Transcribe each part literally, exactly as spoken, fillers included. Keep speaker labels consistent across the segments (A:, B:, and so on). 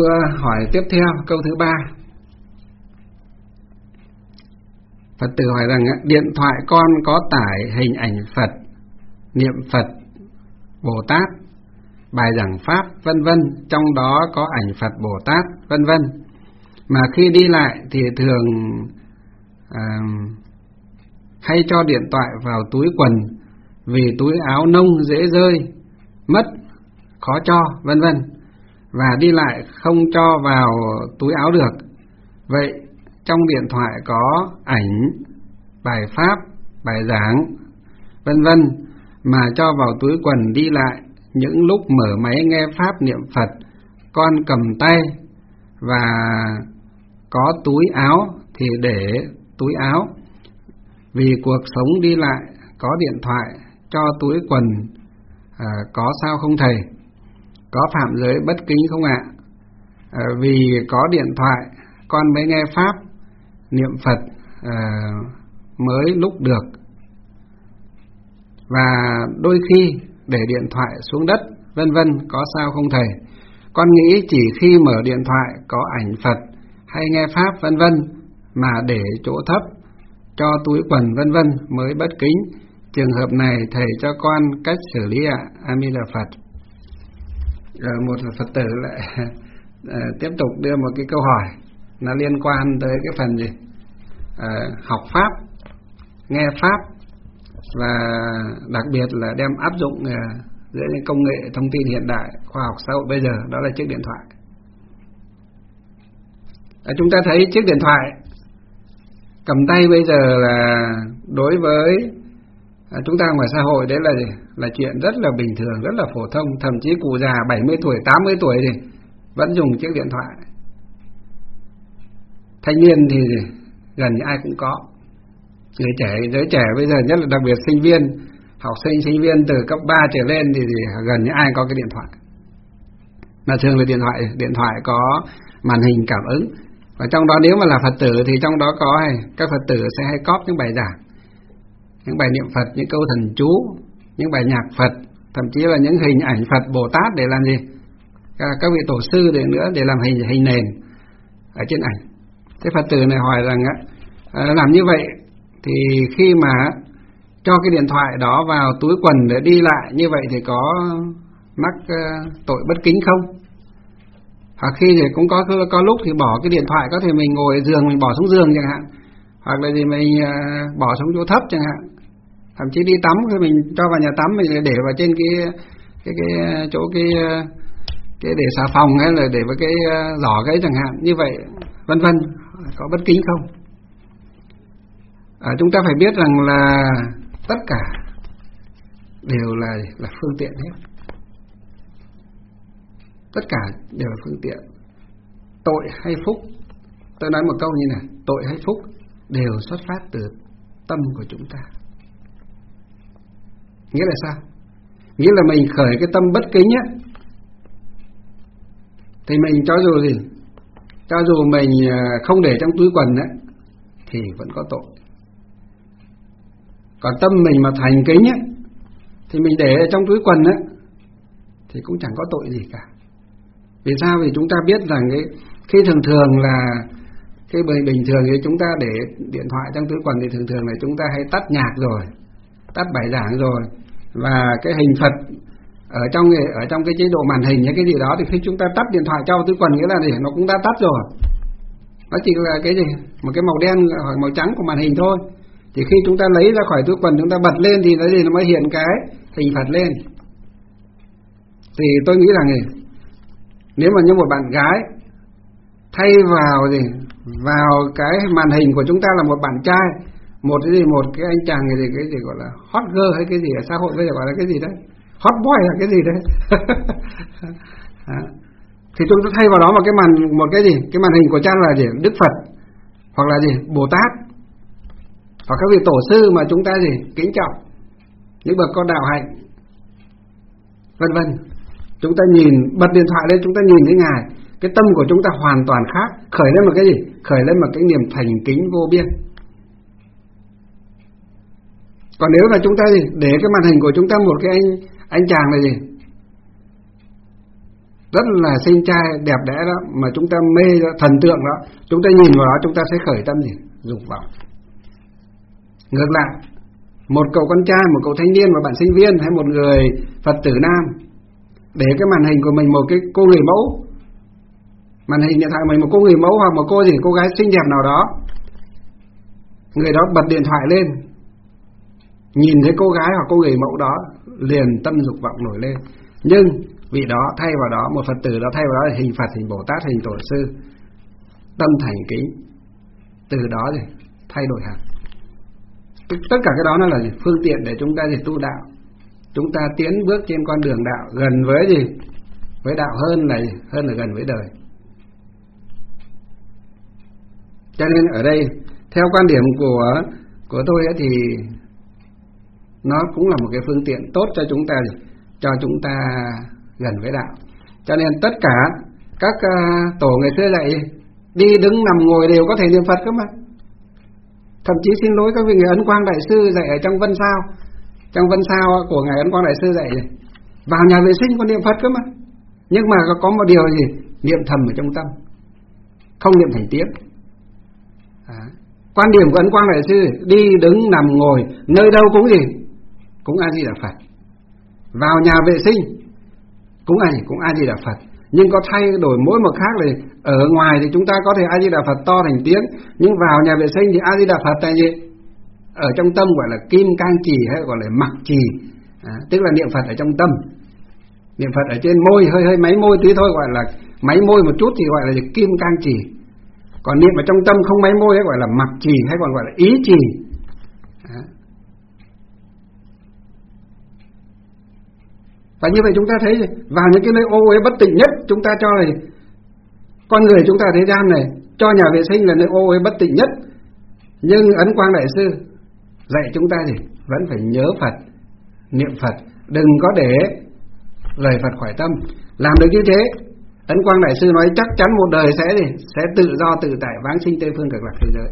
A: hỏi tiếp theo, câu thứ ba. Phật tử hỏi rằng điện thoại con có tải hình ảnh Phật, niệm Phật, Bồ Tát, bài giảng Pháp vân vân, trong đó có ảnh Phật Bồ Tát vân vân. Mà khi đi lại thì thường à, hay cho điện thoại vào túi quần vì túi áo nông dễ rơi, mất, khó cho vân vân. Và đi lại không cho vào túi áo được. Vậy trong điện thoại có ảnh, bài Pháp, bài giảng vân vân mà cho vào túi quần đi lại, những lúc mở máy nghe Pháp niệm Phật, con cầm tay và có túi áo thì để túi áo. Vì cuộc sống đi lại có điện thoại cho túi quần à, có sao không thầy? Có phạm giới bất kính không ạ? À, vì có điện thoại con mới nghe Pháp niệm Phật à, mới lúc được. Và đôi khi để điện thoại xuống đất vân vân, có sao không thầy? Con nghĩ chỉ khi mở điện thoại có ảnh Phật hay nghe Pháp vân vân mà để chỗ thấp cho túi quần vân vân mới bất kính. Trường hợp này thầy cho con cách xử lý ạ. A Di Đà Phật. Rồi một Phật tử lại à, tiếp tục đưa một cái câu hỏi nó liên quan tới cái phần gì? À, học Pháp, nghe Pháp và đặc biệt là đem áp dụng à, giữa những công nghệ thông tin hiện đại, khoa học xã hội bây giờ, đó là chiếc điện thoại. À, chúng ta thấy chiếc điện thoại cầm tay bây giờ là đối với à, chúng ta ngoài xã hội đấy là gì? Là chuyện rất là bình thường, rất là phổ thông. Thậm chí cụ già bảy mươi tuổi, tám mươi tuổi thì vẫn dùng chiếc điện thoại. Thanh niên thì gì? Gần như ai cũng có. Người trẻ, giới trẻ bây giờ nhất là đặc biệt sinh viên, học sinh, sinh viên từ cấp ba trở lên thì, thì gần như ai có cái điện thoại. Mà thường là điện thoại, điện thoại có màn hình cảm ứng. Và trong đó nếu mà là Phật tử thì trong đó có hay, các Phật tử sẽ hay cóp những bài giảng, những bài niệm Phật, những câu thần chú, những bài nhạc Phật, thậm chí là những hình ảnh Phật Bồ Tát để làm gì? Các vị tổ sư để nữa để làm hình hình nền ở trên ảnh. Thế Phật tử này hỏi rằng á, làm như vậy thì khi mà cho cái điện thoại đó vào túi quần để đi lại như vậy thì có mắc uh, tội bất kính không? Hoặc khi thì cũng có có lúc thì bỏ cái điện thoại, có thể mình ngồi giường mình bỏ xuống giường chẳng hạn, hoặc là gì mình uh, bỏ xuống chỗ thấp chẳng hạn, thậm chí đi tắm thì mình cho vào nhà tắm mình để vào trên cái cái cái chỗ cái cái để xà phòng hay là để vào cái giỏ cái chẳng hạn, như vậy vân vân, có bất kính không? À, chúng ta phải biết rằng là tất cả đều là là phương tiện hết, tất cả đều là phương tiện. Tội hay phúc, tôi nói một câu như này, tội hay phúc đều xuất phát từ tâm của chúng ta. Nghĩa là sao? Nghĩa là mình khởi cái tâm bất kính á, thì mình cho dù gì, cho dù mình không để trong túi quần á, thì vẫn có tội. Còn tâm mình mà thành kính á, thì mình để ở trong túi quần á, thì cũng chẳng có tội gì cả. Vì sao? Vì chúng ta biết rằng cái khi thường thường là cái bình bình thường thì chúng ta để điện thoại trong túi quần thì thường thường là chúng ta hay tắt nhạc rồi, tắt bài giảng rồi, và cái hình Phật ở trong ở trong cái chế độ màn hình hay cái gì đó, thì khi chúng ta tắt điện thoại cho túi quần nghĩa là gì? Nó cũng đã tắt rồi. Nó chỉ là cái gì? Một cái màu đen hoặc màu trắng của màn hình thôi. Thì khi chúng ta lấy ra khỏi túi quần, chúng ta bật lên thì nó gì? Nó mới hiện cái hình Phật lên. Thì tôi nghĩ rằng gì? Nếu mà như một bạn gái thay vào gì? Vào cái màn hình của chúng ta là một bạn trai, một cái gì, một cái anh chàng gì, cái gì gọi là hot girl hay cái gì ở xã hội bây giờ gọi là cái gì đấy, hot boy là cái gì đấy. Thì chúng ta thay vào đó một cái màn, một cái gì, cái màn hình của cha là gì? Đức Phật, hoặc là gì? Bồ Tát, hoặc các vị tổ sư mà chúng ta gì? Kính trọng, những bậc có đạo hạnh, vân vân. Chúng ta nhìn, bật điện thoại lên, chúng ta nhìn thấy Ngài, cái tâm của chúng ta hoàn toàn khác, khởi lên một cái gì? Khởi lên một cái niềm thành kính vô biên. Còn nếu mà chúng ta gì? Để cái màn hình của chúng ta một cái anh anh chàng là gì? rất là xinh trai, đẹp đẽ đó, mà chúng ta mê thần tượng đó, chúng ta nhìn vào đó chúng ta sẽ khởi tâm gì? Dục vọng. Ngược lại, một cậu con trai, một cậu thanh niên, một bạn sinh viên hay một người Phật tử nam để cái màn hình của mình một cái cô người mẫu, màn hình điện thoại mình một cô người mẫu hoặc một cô gì cô gái xinh đẹp nào đó, người đó bật điện thoại lên, nhìn thấy cô gái hoặc cô người mẫu đó liền tâm dục vọng nổi lên. Nhưng vị đó thay vào đó, một Phật tử đó thay vào đó là hình Phật, hình Bồ Tát, hình Tổ sư, tâm thành kính, từ đó thì thay đổi hẳn. Tất cả cái đó nó là phương tiện để chúng ta thì tu đạo, chúng ta tiến bước trên con đường đạo gần với gì? Với đạo hơn là hơn là gần với đời. Cho nên ở đây theo quan điểm của của tôi ấy, thì nó cũng là một cái phương tiện tốt cho chúng ta cho chúng ta gần với đạo. Cho nên tất cả các uh, tổ ngày xưa dạy đi đứng nằm ngồi đều có thể niệm Phật cơ mà. Thậm chí xin lỗi các vị, người Ấn Quang Đại Sư dạy ở trong Vân Sao, trong Vân Sao của ngài Ấn Quang Đại Sư dạy vào nhà vệ sinh có niệm Phật cơ mà. Nhưng mà có một điều gì? Niệm thầm ở trong tâm, không niệm thành tiếng. À, quan điểm của Ấn Quang Đại Sư đi đứng nằm ngồi nơi đâu cũng gì? Cũng A Di Đà Phật. Vào nhà vệ sinh cũng A Di cũng A Di Đà Phật. Nhưng có thay đổi mỗi một khác là ở ngoài thì chúng ta có thể A Di Đà Phật to thành tiếng, nhưng vào nhà vệ sinh thì A Di Đà Phật là gì? Ở trong tâm gọi là kim cang trì hay gọi là mặc trì, à, tức là niệm Phật ở trong tâm. Niệm Phật ở trên môi, hơi hơi máy môi tí thôi gọi là máy môi một chút thì gọi là kim cang trì. Còn niệm ở trong tâm không máy môi hay gọi là mặc trì hay còn gọi là ý trì. À. Và như vậy chúng ta thấy vào những cái nơi ô uế bất tịnh nhất, chúng ta cho là con người chúng ta thế gian này cho nhà vệ sinh là nơi ô uế bất tịnh nhất. Nhưng Ấn Quang Đại Sư dạy chúng ta gì? Vẫn phải nhớ Phật, niệm Phật, đừng có để lời Phật khỏi tâm. Làm được như thế, Ấn Quang Đại Sư nói chắc chắn một đời sẽ gì? Sẽ tự do tự tại vãng sinh Tây Phương Cực Lạc thế giới.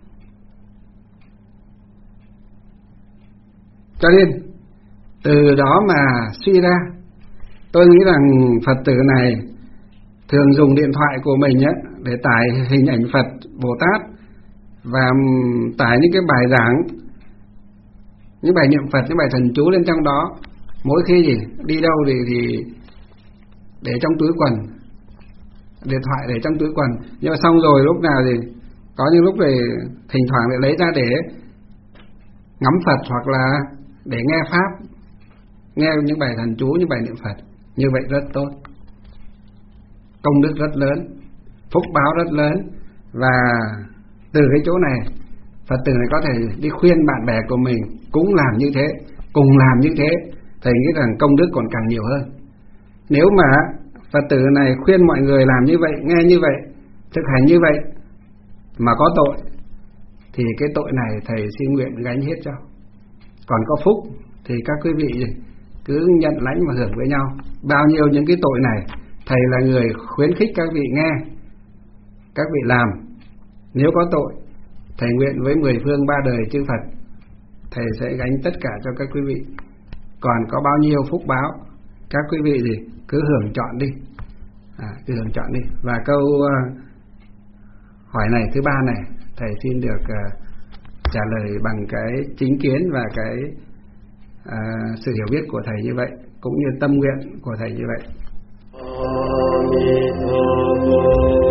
A: Cho nên từ đó mà suy ra, tôi nghĩ rằng Phật tử này thường dùng điện thoại của mình ấy, để tải hình ảnh Phật, Bồ Tát và tải những cái bài giảng, những bài niệm Phật, những bài thần chú lên trong đó. Mỗi khi gì đi đâu thì, thì để trong túi quần, điện thoại để trong túi quần. Nhưng mà xong rồi lúc nào thì có những lúc thì thỉnh thoảng lại lấy ra để ngắm Phật hoặc là để nghe Pháp, nghe những bài thần chú, những bài niệm Phật. Như vậy rất tốt, công đức rất lớn, phúc báo rất lớn. Và từ cái chỗ này Phật tử này có thể đi khuyên bạn bè của mình cũng làm như thế, cùng làm như thế. Thầy nghĩ rằng công đức còn càng nhiều hơn. Nếu mà Phật tử này khuyên mọi người làm như vậy, nghe như vậy, thực hành như vậy mà có tội, thì cái tội này thầy xin nguyện gánh hết cho. Còn có phúc thì các quý vị cứ nhận lãnh và hưởng với nhau. Bao nhiêu những cái tội này thầy là người khuyến khích các vị nghe, các vị làm. Nếu có tội, thầy nguyện với mười phương ba đời chư Phật, thầy sẽ gánh tất cả cho các quý vị. Còn có bao nhiêu phúc báo, các quý vị gì cứ hưởng chọn đi, à, cứ hưởng chọn đi. Và câu uh, hỏi này thứ ba này, thầy xin được uh, trả lời bằng cái chính kiến và cái uh, sự hiểu biết của thầy như vậy, cũng như tâm nguyện của thầy như vậy.